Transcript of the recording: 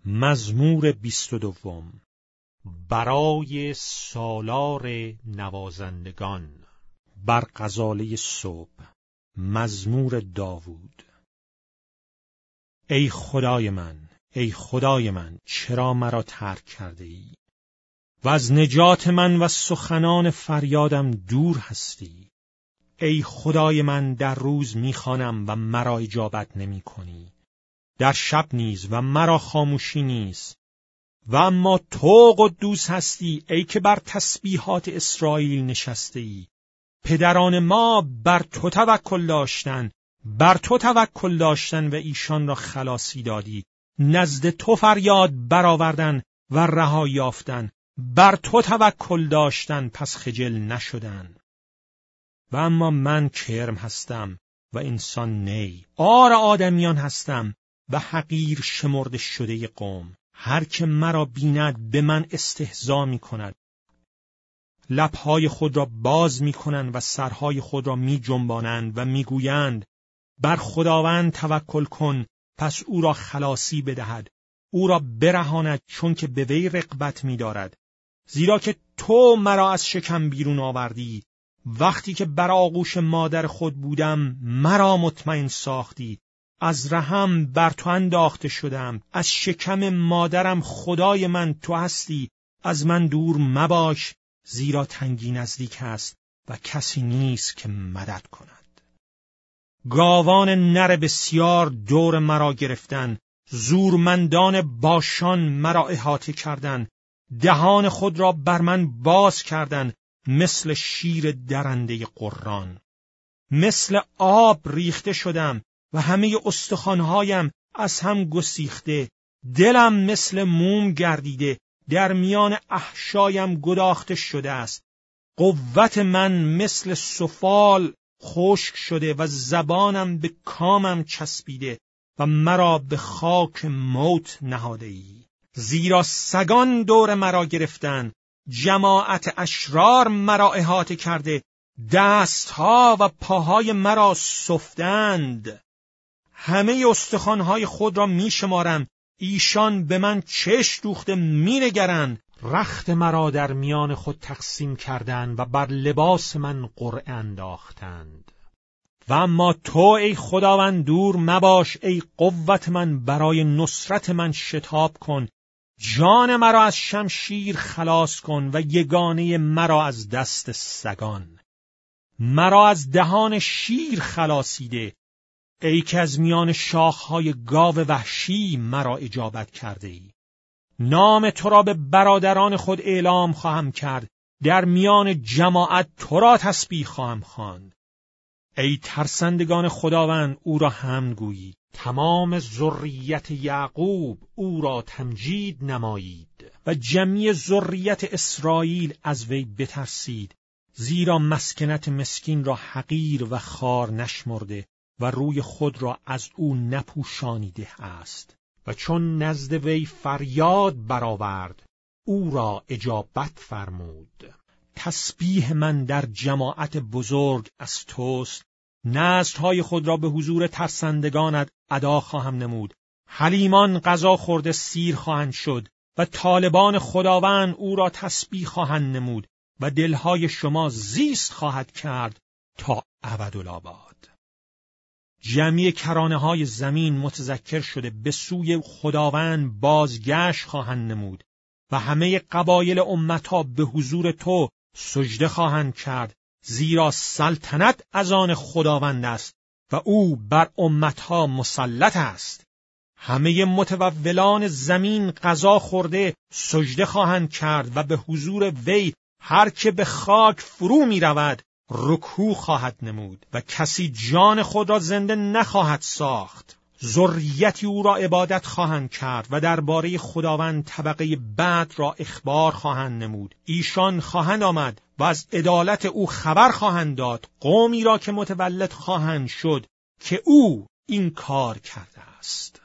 مزمور 22 برای سالار نوازندگان. بر غزاله صبح. مزمور داوود. ای خدای من، ای خدای من، چرا مرا ترک کرده ای؟ و از نجات من و سخنان فریادم دور هستی. ای خدای من، در روز میخوانم و مرا اجابت نمی کنی. در شب نیز و مرا خاموشی نیست. و اما تو قدوس هستی، ای که بر تسبیحات اسرائیل نشسته ای. پدران ما بر تو توکل داشتن و ایشان را خلاصی دادی. نزد تو فریاد برآوردن و رهایی یافتن. بر تو توکل داشتن پس خجل نشدن. و اما من کرم هستم و انسان نی، عار آدمیان هستم و حقیر شمرده شده قوم. هر که مرا بیند به من استهزا می کند. لبهای خود را باز می کنند و سرهای خود را می جنبانند و می گویند بر خداوند توکل کن، پس او را خلاصی بدهد، او را برهاند، چون که به وی رغبت می دارد. زیرا که تو مرا از شکم بیرون آوردی، وقتی که بر آغوش مادر خود بودم مرا مطمئن ساختی. از رحم بر تو انداخته شدم، از شکم مادرم خدای من تو هستی. از من دور مباش، زیرا تنگی نزدیک است و کسی نیست که مدد کند. گاوان نر بسیار دور مرا گرفتن، زورمندان باشان مرا احاطه کردند. دهان خود را بر من باز کردند، مثل شیر درنده قران. مثل آب ریخته شدم و همه استخوان‌هایم از هم گسیخته. دلم مثل موم گردیده، در میان احشایم گداخته شده است. قوت من مثل سفال خشک شده و زبانم به کامم چسبیده و مرا به خاک موت نهاده ای. زیرا سگان دور مرا گرفتند، جماعت اشرار مرا احاطه کرده، دستها و پاهای مرا سفتند. همه استخوان‌های خود را می‌شمارم، ایشان به من چشم دوخته می‌نگرند. رخت مرا در میان خود تقسیم کردند و بر لباس من قرعه انداختند. و اما تو ای خداوند دور مباش، ای قوت من برای نصرت من شتاب کن. جان مرا از شمشیر خلاص کن و یگانه مرا از دست سگان. مرا از دهان شیر خلاصیده، ای که از میان شاخهای گاو وحشی مرا اجابت کرده ای. نام تو را به برادران خود اعلام خواهم کرد، در میان جماعت تو را تسبیح خواهم خواند. ای ترسندگان خداوند، او را حمد گویید. تمام ذریت یعقوب او را تمجید نمایید و جمیع ذریت اسرائیل از وی بترسید. زیرا مسکنت مسکین را حقیر و خوار نشمرده و روی خود را از او نپوشانیده است. و چون نزد وی فریاد برآورد، او را اجابت فرمود. تسبیح من در جماعت بزرگ از توست، نذرهای خود را به حضور ترسندگانت ادا خواهم نمود. حلیمان غذا خورده سیر خواهند شد و طالبان خداوند او را تسبیح خواهند نمود و دلهای شما زیست خواهد کرد تا ابدالآباد. جمعی کرانه های زمین متذکر شده به سوی خداوند بازگشت خواهند نمود و همه قبایل امتها به حضور تو سجده خواهند کرد. زیرا سلطنت از آن خداوند است و او بر امتها مسلط است. همه متولان زمین غذا خورده سجده خواهند کرد و به حضور وی هر که به خاک فرو می رود رکوع خواهد نمود و کسی جان خود را زنده نخواهد ساخت. ذریتی او را عبادت خواهند کرد و درباره خداوند طبقه بعد را اخبار خواهند نمود. ایشان خواهند آمد و از عدالت او خبر خواهند داد، قومی را که متولد خواهند شد که او این کار کرده است.